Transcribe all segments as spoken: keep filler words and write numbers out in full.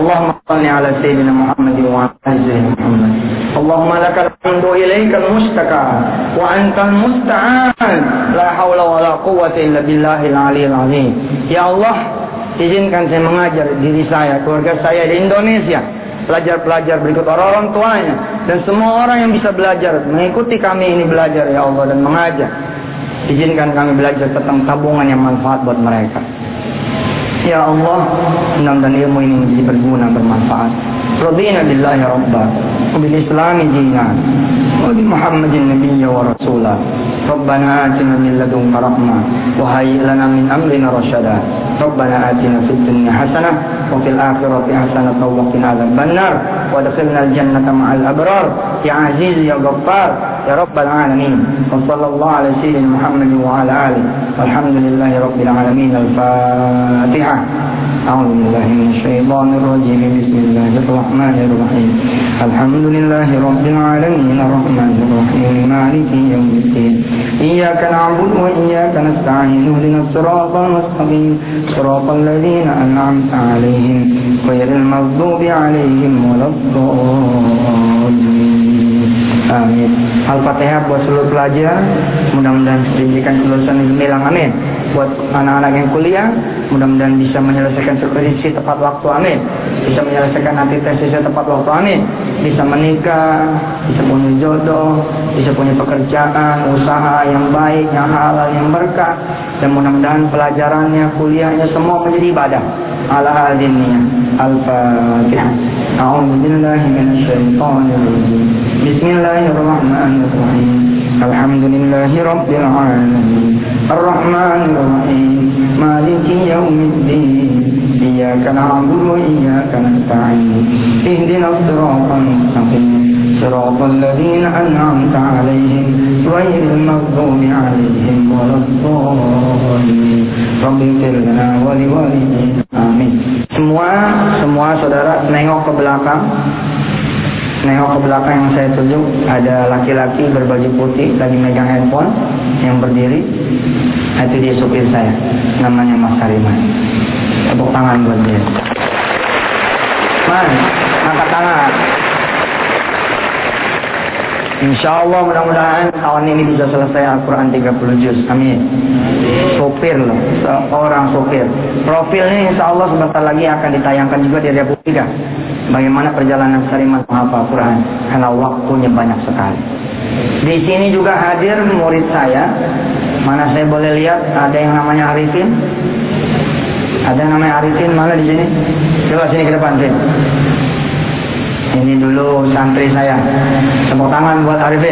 Allahumma shalli ala sayyidina Muhammad wa ala ali sayyidina Muhammad. Allahumma lakal hamdu ilaikal mustaka wa antal musta'an. La haula wa la quwwata illa billahil aliyil azim. Ya Allah, izinkan saya mengajar diri saya, keluarga saya di Indonesia, pelajar-pelajar berikut orang-orang tuanya, dan semua orang yang bisa belajar mengikuti kami ini belajar ya Allah dan mengajar. Izinkan kami belajar tentang tabungan yang manfaat buat mereka. Ya Allah, mudah-mudahan ilmu ini menjadi berguna, bermanfaat. Radina billahi rabba, wa bil islami dinan, wa bi Muhammadin nabiyya wa rasula. Rabbana atina min ladunka rahmah, wa hayyi lana min amrina rasyada. Rabbana atina fid dunya hasanah, wa fil akhirati hasanah, wa qina adzabannar, wa adkhilna al-jannata ma'al abrar. Ya Aziz ya Ghaffar ya Rabbal alamin. Wa sallallahu ala sayyidina Muhammad wa ala alihi. Alhamdulillahi rabbil alamin. Al-Fatihah. A'udzu billahi minasy syaithanir rajim. Bismillahirrahmanirrahim. Alhamdulillahi rabbil alamin. Arrahmanir rahim. Maliki yaumiddin. Iyyaka na'budu wa iyyaka nasta'in. Ihdinas siratal mustaqim. Siratal ladzina an'amta 'alaihim ghairil maghdubi 'alaihim waladdallin. Amin. Al-Fatihah buat seluruh pelajar, mudah-mudahan diberikan kelulusan gemilang, amin. Buat anak-anak yang kuliah, mudah-mudahan bisa menyelesaikan skripsi tepat waktu, amin. Bisa menyelesaikan nanti tesisnya tepat waktu, amin. Bisa menikah, bisa punya jodoh, bisa punya pekerjaan, usaha yang baik, yang halal, yang berkah, dan mudah-mudahan pelajarannya, kuliahnya semua menjadi ibadah. Ala hadinnya. Al-Fatihah. A'udzu billahi minasy syaithanir rajim. Bismillahirrahmanirrahim. Alhamdulillahi rabbil alamin. Arrahmanir rahim. Maliki yaumiddin. Iyyaka na'budu wa iyyaka nasta'in. Ihdinas siratal mustaqim. Siratal ladzina an'amta 'alaihim ghairil maghdubi 'alaihim waladdallin. Rabbighfir lana wa liwalidayna. Amin. Semua semua saudara nengok ke belakang. Nengok ke belakang yang saya tunjuk, ada laki-laki berbaju putih lagi megang handphone yang berdiri. Itu dia supir saya, namanya Mas Kariman. Tepuk tangan buat dia. Man, angkat tangan. Insya Allah mudah-mudahan tahun ini bisa selesai Al-Quran tiga puluh juz. Amin. Sopir loh, seorang sopir. Profilnya insya Allah sebentar lagi akan ditayangkan juga di Republika. Bagaimana perjalanan Kariman menghafal Quran, karena waktunya banyak sekali. Di sini juga hadir murid saya. Mana saya boleh lihat ada yang namanya Arifin? Ada yang namanya Arifin mana di sini? Coba sini ke depan sini. Ini dulu santri saya. Tepuk tangan buat Arifin.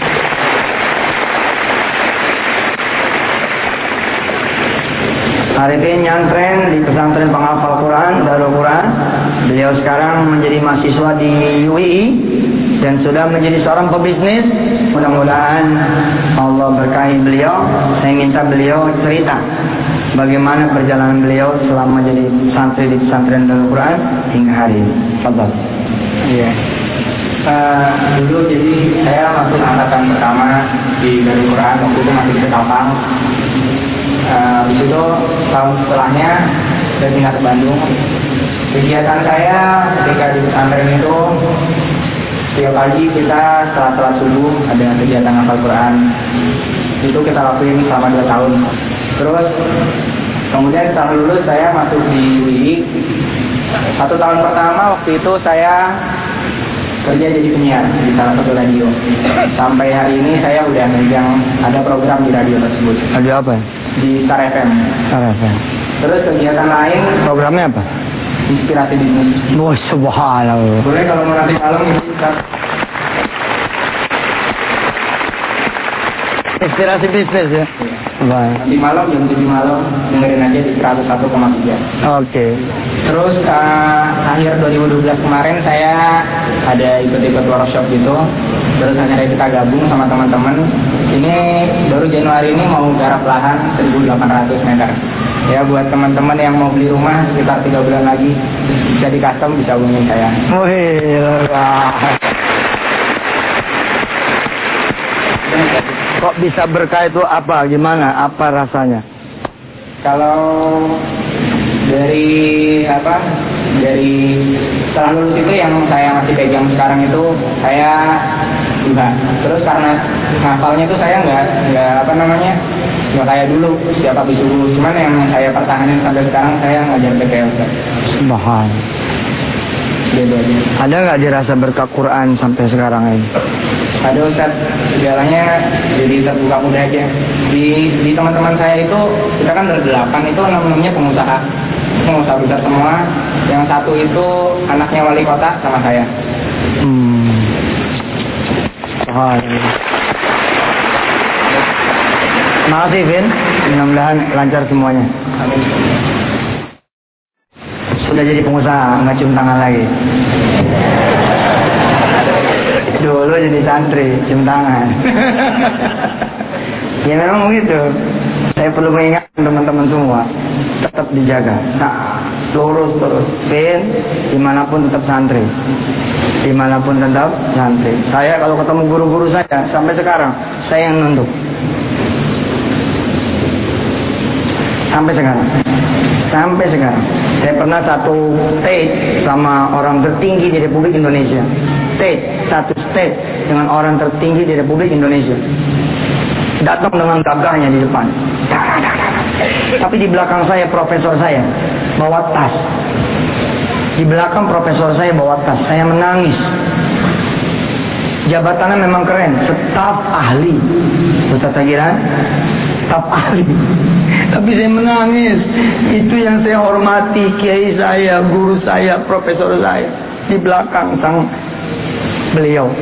Arifin nyantren di pesantren penghafal Quran, Darul Quran. Beliau sekarang menjadi mahasiswa di U I I dan sudah menjadi seorang pebisnis. Mudah-mudahan Allah berkahi beliau. Saya minta beliau cerita bagaimana perjalanan beliau selama jadi santri di pesantren Darul Quran hingga hari ini. Fadhal. Iya. Uh, dulu jadi saya masuk angkatan pertama di Darul Quran, waktu itu masih di Ketapang. Uh, di situ tahun setelahnya saya pindah ke Bandung. Kegiatan saya ketika di pesantren itu setiap pagi kita setelah salat subuh ada kegiatan hafal Quran. Itu kita lakuin selama dua tahun. Terus kemudian setelah lulus saya masuk di U I I. Satu tahun pertama waktu itu saya kerja jadi penyiar di salah satu radio. Sampai hari ini saya udah megang ada program di radio tersebut. Radio apa? Di Star F M. Star F M. Terus kegiatan lain, programnya apa? Inspirasi bisnis. Wah, subhanallah. Boleh kalau mau nanti malam bisa. Inspirasi bisnis ya. Baik. Nanti malam jam tujuh malam dengerin aja di seratus satu koma tiga. Oke. Terus uh, akhir dua ribu dua belas kemarin saya ada ikut-ikut workshop gitu. Terus akhirnya kita gabung sama teman-teman. Ini baru Januari ini mau garap lahan seribu delapan ratus meter. Ya buat teman-teman yang mau beli rumah sekitar tiga bulan lagi bisa di custom, bisa hubungin saya. Wih, kok bisa berkah itu apa? Gimana? Apa rasanya? Kalau dari apa? Dari setelah lulus itu yang saya masih pegang sekarang itu saya enggak. Terus karena hafalnya itu saya enggak enggak apa namanya? Enggak kayak dulu setiap habis subuh. Cuman yang saya pertahanin sampai sekarang saya ngajar P K L. Mahal. Ada nggak dirasa berkah Quran sampai sekarang ini? Ada Ustaz, segalanya jadi terbuka mudah aja. Di di teman-teman saya itu kita kan berdelapan itu namanya pengusaha, pengusaha besar semua. Yang satu itu anaknya wali kota sama saya. Hmm. Oh, makasih Vin, mudah-mudahan lancar semuanya. Amin. Sudah jadi pengusaha, nggak cium tangan lagi. Dulu jadi santri, cium tangan. Ya memang begitu. Saya perlu mengingatkan teman-teman semua, tetap dijaga. Nah, lurus terus. Pin, dimanapun tetap santri. Dimanapun tetap santri. Saya kalau ketemu guru-guru saya, sampai sekarang, saya yang nunduk. Sampai sekarang. Sampai sekarang. Saya pernah satu stage sama orang tertinggi di Republik Indonesia. Stage, satu stage dengan orang tertinggi di Republik Indonesia. Datang dengan gagahnya di depan. Tapi di belakang saya profesor saya bawa tas. Di belakang profesor saya bawa tas. Saya menangis. Jabatannya memang keren, staf ahli. Ustaz Tagiran, staf ahli. Tapi saya menangis. Itu yang saya hormati, kiai saya, guru saya, profesor saya. Di belakang sang beliau.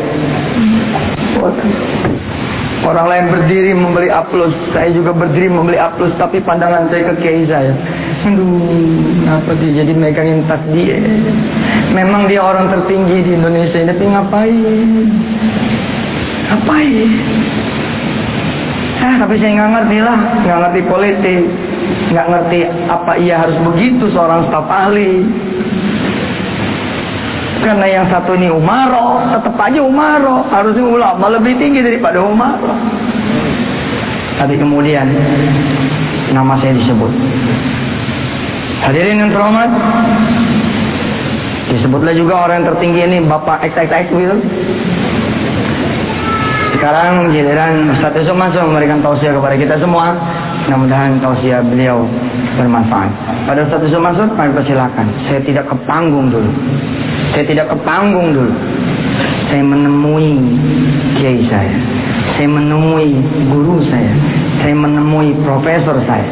Orang lain berdiri memberi aplaus, saya juga berdiri memberi aplaus. Tapi pandangan saya ke kiai saya. Aduh, kenapa dia jadi megangin tas dia? Memang dia orang tertinggi di Indonesia, tapi ngapain? Ngapain? Ah, tapi saya nggak ngerti lah, nggak ngerti politik, nggak ngerti apa ia harus begitu seorang staf ahli. Karena yang satu ini umaro, tetap aja umaro, harusnya ulama lebih tinggi daripada umaro. Tapi kemudian nama saya disebut. Hadirin yang terhormat, disebutlah juga orang yang tertinggi ini Bapak X X X gitu. Sekarang giliran Ustaz Yusuf masuk memberikan tausiah kepada kita semua. Mudah-mudahan tausiah beliau bermanfaat. Pada Ustaz Yusuf masuk, kami persilakan. Saya tidak ke panggung dulu. Saya tidak ke panggung dulu. Saya menemui kiai saya. Saya menemui guru saya. Saya menemui profesor saya.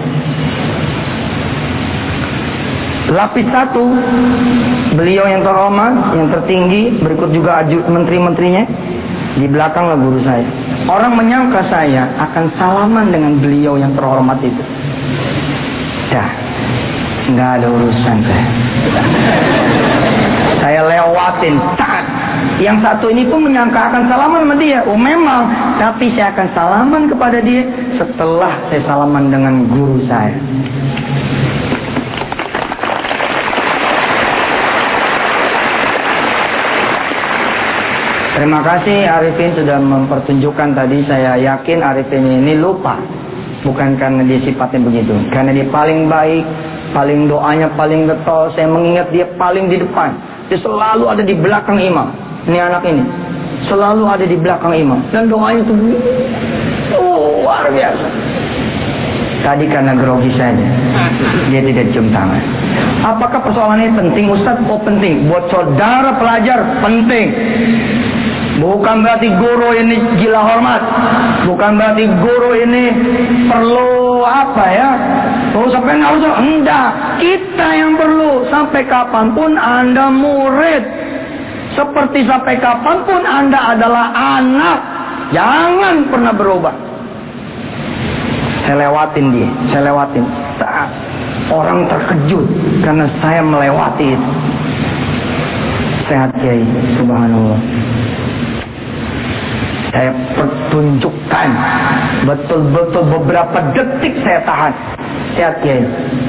Lapis satu, beliau yang terhormat, yang tertinggi, berikut juga menteri-menterinya. Di belakanglah guru saya. Orang menyangka saya akan salaman dengan beliau yang terhormat itu. Dah, nggak ada urusan saya. Saya lewatin. Tak. Yang satu ini pun menyangka akan salaman sama dia. Oh memang, tapi saya akan salaman kepada dia setelah saya salaman dengan guru saya. Terima kasih Arifin sudah mempertunjukkan tadi. Saya yakin Arifin ini lupa. Bukan karena dia sifatnya begitu. Karena dia paling baik, paling doanya paling getol. Saya mengingat dia paling di depan. Dia selalu ada di belakang imam. Ini anak ini selalu ada di belakang imam. Dan doanya itu oh, luar biasa. Tadi karena grogi saja, dia tidak cium tangan. Apakah persoalan ini penting Ustaz? Oh penting. Buat saudara pelajar penting. Bukan berarti guru ini gila hormat. Bukan berarti guru ini perlu apa ya? Oh sampai nggak usah. Enggak. Kita yang perlu. Sampai kapanpun Anda murid. Seperti sampai kapanpun Anda adalah anak. Jangan pernah berubah. Saya lewatin dia. Saya lewatin. Orang terkejut karena saya melewati itu. Sehat Kiai. Subhanallah. Saya pertunjukkan betul-betul beberapa detik saya tahan. Sehat Kiai.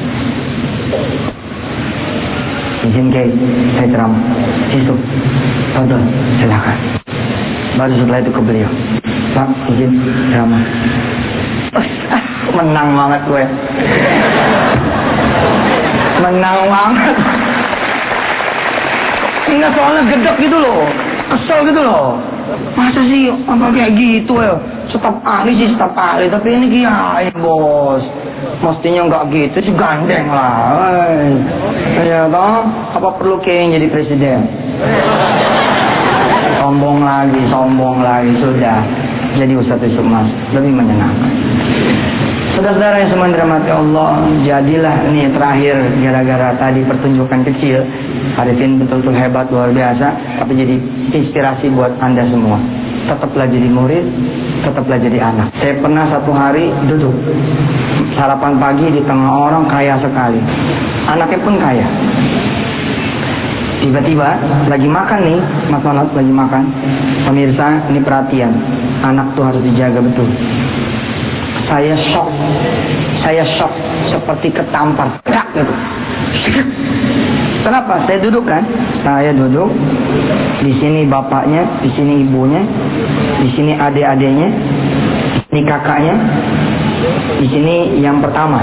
Izin Kiai, saya ceramah. Yusuf, tonton, silakan. Baru setelah itu ke beliau. Pak, izin ceramah. Menang banget gue. Menang banget. Enggak, soalnya gedek gitu loh. Kesel gitu loh. Masa sih apa kayak gitu ya? Staf ahli sih staf ahli, tapi ini kiai bos. Mestinya enggak gitu sih, gandeng lah. Ya toh, apa perlu kiai jadi presiden? Sombong lagi, sombong lagi, sudah. Jadi Ustaz Yusuf Mas lebih menyenangkan. Saudara-saudara yang semua dirahmati Allah, jadilah ini terakhir gara-gara tadi pertunjukan kecil. Arifin betul-betul hebat, luar biasa, tapi jadi inspirasi buat Anda semua. Tetaplah jadi murid, tetaplah jadi anak. Saya pernah satu hari duduk sarapan pagi di tengah orang kaya sekali. Anaknya pun kaya. Tiba-tiba lagi makan nih, Mas Manot lagi makan. Pemirsa, ini perhatian. Anak tuh harus dijaga betul. Saya shock, saya shock seperti ketampar, tak gitu. Kenapa? Saya duduk kan, saya duduk. Di sini bapaknya, di sini ibunya, di sini adik-adiknya, ini kakaknya, di sini yang pertama.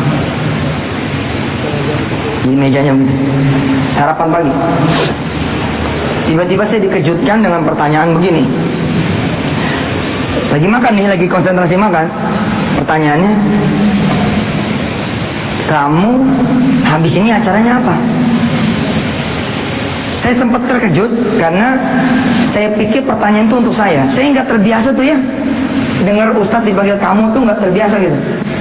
Di mejanya begitu. Sarapan pagi. Tiba-tiba saya dikejutkan dengan pertanyaan begini. Lagi makan nih, lagi konsentrasi makan. Pertanyaannya, kamu habis ini acaranya apa? Saya sempat terkejut karena saya pikir pertanyaan itu untuk saya. Saya nggak terbiasa tuh ya dengar Ustadz dipanggil kamu tuh nggak terbiasa gitu.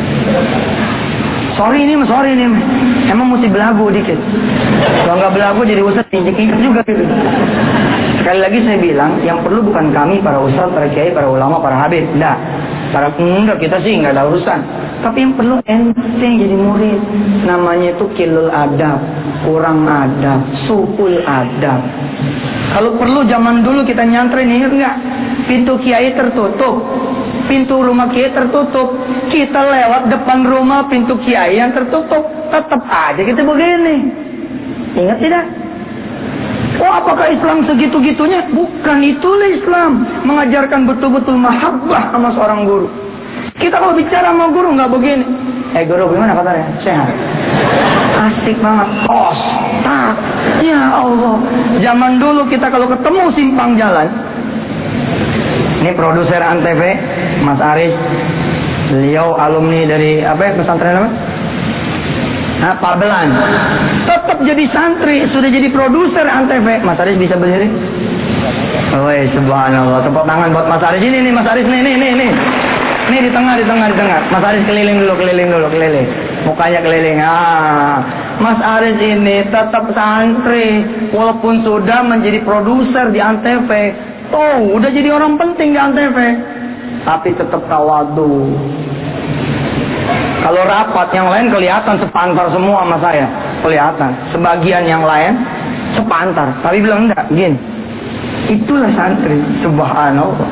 Sorry ini, sorry ini, emang mesti belagu dikit. Kalau nggak belagu jadi Ustadz injek-injek juga gitu. Sekali lagi saya bilang, yang perlu bukan kami para Ustadz, para kiai, para ulama, para habib, enggak. Para enggak, kita sih nggak ada urusan. Tapi yang perlu ente jadi murid. Namanya itu kilul adab, kurang adab, supul adab. Kalau perlu zaman dulu kita nyantren, ingat nggak? Pintu kiai tertutup, pintu rumah kiai tertutup. Kita lewat depan rumah pintu kiai yang tertutup, tetap aja kita begini. Ingat tidak? Oh, apakah Islam segitu-gitunya? Bukan, itulah Islam. Mengajarkan betul-betul mahabbah sama seorang guru. Kita kalau bicara sama guru nggak begini. Eh guru, gimana kabarnya? Sehat. Asik banget. Kos. Tak. Ya Allah. Zaman dulu kita kalau ketemu simpang jalan. Ini produser Antv, Mas Aris. Beliau alumni dari apa ya, pesantren apa? Nah, Pabelan. Tetap jadi santri, sudah jadi produser Antv. Mas Aris bisa berdiri? Oh, subhanallah. Tepuk tangan buat Mas Aris. Ini nih, Mas Aris nih, nih, nih, nih. Nih di tengah, di tengah, di tengah. Mas Aris keliling dulu, keliling dulu, keliling. Mukanya keliling. Ah, Mas Aris ini tetap santri, walaupun sudah menjadi produser di Antv. Oh, udah jadi orang penting di Antv. Tapi tetap tawadu. Kalau rapat yang lain kelihatan sepantar semua sama saya, kelihatan. Sebagian yang lain sepantar, tapi bilang enggak, gini. Itulah santri, subhanallah.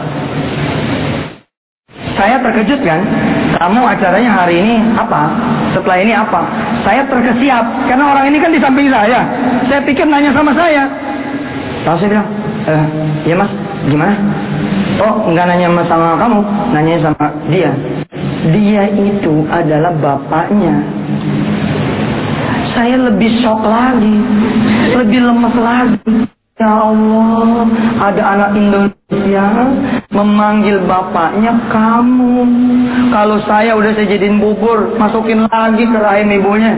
Saya terkejut kan, kamu acaranya hari ini apa? Setelah ini apa? Saya terkesiap, karena orang ini kan di samping saya. Saya pikir nanya sama saya. Lalu saya bilang, eh, ya mas, gimana? Oh, enggak nanya sama kamu, nanya sama dia. Dia itu adalah bapaknya. Saya lebih shock lagi, lebih lemes lagi. Ya Allah, ada anak Indonesia memanggil bapaknya kamu. Kalau saya udah saya jadiin bubur, masukin lagi ke rahim ibunya.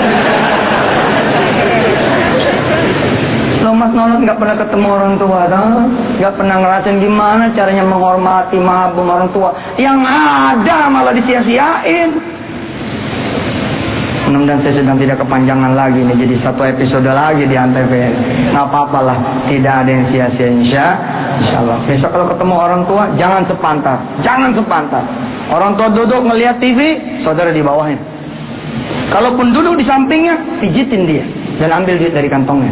Lo Mas Nolot nggak pernah ketemu orang tua, nggak pernah ngerasain gimana caranya menghormati mengagum orang tua. Yang ada malah disia-siain. Mudah-mudahan saya sedang tidak kepanjangan lagi nih, jadi satu episode lagi di Antv. Nggak apa-apa lah, tidak ada yang sia-sia, insya Allah. Besok kalau ketemu orang tua, jangan sepantar, jangan sepantar. Orang tua duduk ngelihat T V, saudara di bawahnya. Kalaupun duduk di sampingnya, pijitin dia dan ambil duit dari kantongnya.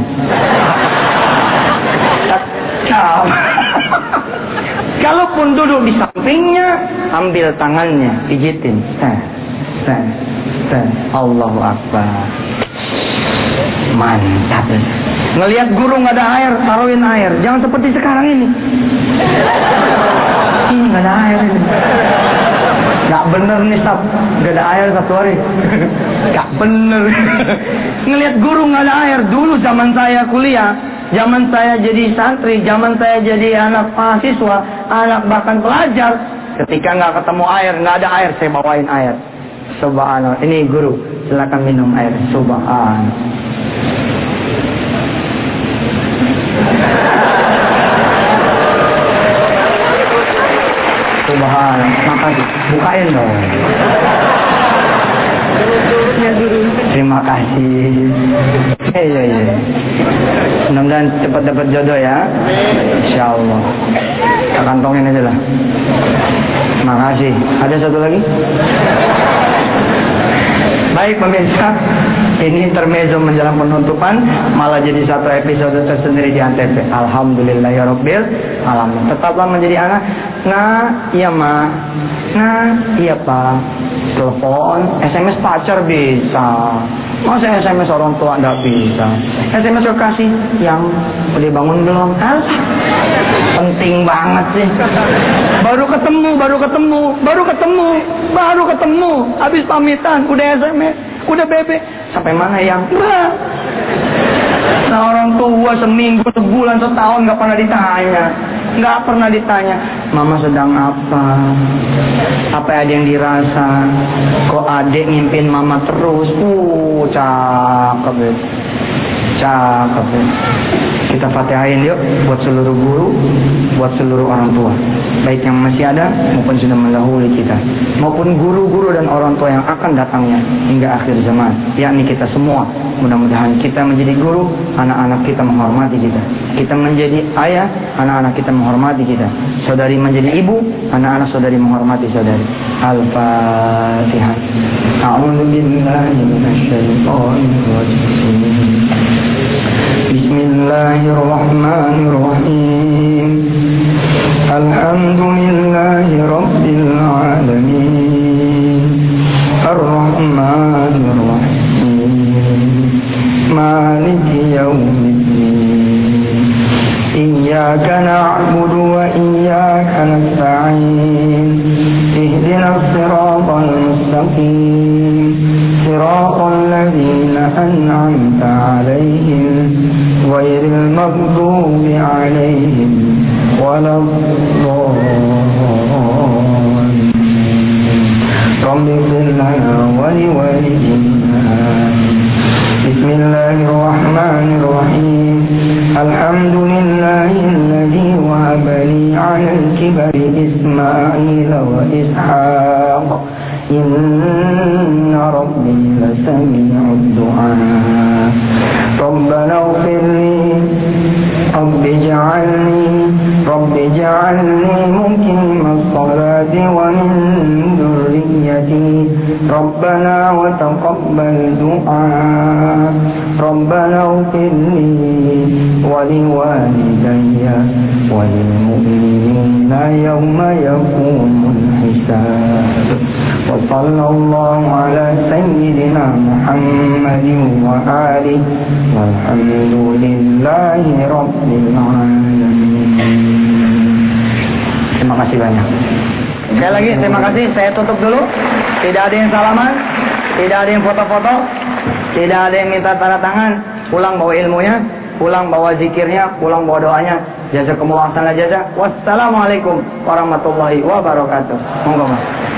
Kalaupun duduk di sampingnya, ambil tangannya, pijitin. Teh, teh, teh. Allahu Akbar. Mantap. Ngelihat guru nggak ada air, taruhin air. Jangan seperti sekarang ini. Ini nggak ada air. Gak bener nih Sab, gak ada air satu hari. Gak bener. Ngelihat guru gak ada air. Dulu zaman saya kuliah, zaman saya jadi santri, zaman saya jadi anak mahasiswa, anak bahkan pelajar, ketika gak ketemu air, gak ada air, saya bawain air. Subhanallah. Ini guru, silakan minum air. Subhanallah. Subhanallah. Makasih. Bukain dong. Terima kasih. Iya iya. Mudah-mudahan cepat dapat jodoh ya. Insya Allah. Kita kantongin aja lah. Makasih. Ada satu lagi? Baik pemirsa, ini intermezzo menjelang penutupan, malah jadi satu episode tersendiri di Antv. Alhamdulillahirabbil alamin. Tetaplah menjadi anak. Nah, iya ma. Nah, iya pak. Telepon, S M S pacar bisa. Masa S M S orang tua enggak bisa? S M S kekasih yang udah bangun belum? Hah? Penting banget sih. Baru ketemu, baru ketemu, baru ketemu, baru ketemu. Habis pamitan, udah S M S, udah B B. Sampai mana yang? Bah. Nah orang tua seminggu, sebulan, setahun nggak pernah ditanya, nggak pernah ditanya. Mama sedang apa? Apa ada yang dirasa? Kok adik ngimpin mama terus? Uh, cakep ya. Cakep ya. Kita fatihain yuk buat seluruh guru, buat seluruh orang tua, baik yang masih ada maupun sudah mendahului kita, maupun guru-guru dan orang tua yang akan datangnya hingga akhir zaman, yakni kita semua. Mudah-mudahan kita menjadi guru, anak-anak kita menghormati kita. Kita menjadi ayah, anak-anak kita menghormati kita. Saudari menjadi ibu, anak-anak saudari menghormati saudari. Al-Fatihah. A'udzu billahi minasyaitonir rajim. Bismillahirrahmanirrahim. Alhamdulillahi rabbil alamin. Ar-Rahmanir-Rahim. Maliki yaumiddin. Iyyaka na'budu wa iyyaka nasta'in. Ihdinas siratal mustaqim. Siratal ladzina an'amta 'alaihim ghairil maghdubi 'alaihim waladdallin. Rabbi ighfir lana wa liwalidina. Bismillahirrahmanirrahim. Alhamdulillahilladzi wahaba li 'alal kibari Ismaila wa Ishaq. Inna rabbi lasami'ud du'a. Rabbana ighfir li, Rabbi ij'alni, Rabbi ij'alni muqimas salati wa min dhurriyyati. Rabbana wa taqabbal du'a. Rabbana ighfir li wa liwalidayya wa lil mu'minina yawma yaqumul hisab. Wa sallallahu ala sayyidina Muhammadin wa alihi walhamdulillahi rabbil alamin. Terima kasih banyak. Sekali lagi terima kasih. Saya tutup dulu. Tidak ada yang salaman, tidak ada yang foto-foto, tidak ada yang minta tanda tangan. Pulang bawa ilmunya, pulang bawa zikirnya, pulang bawa doanya. Jazakumullah khairan jazaa. Wassalamualaikum warahmatullahi wabarakatuh. Monggo Mas.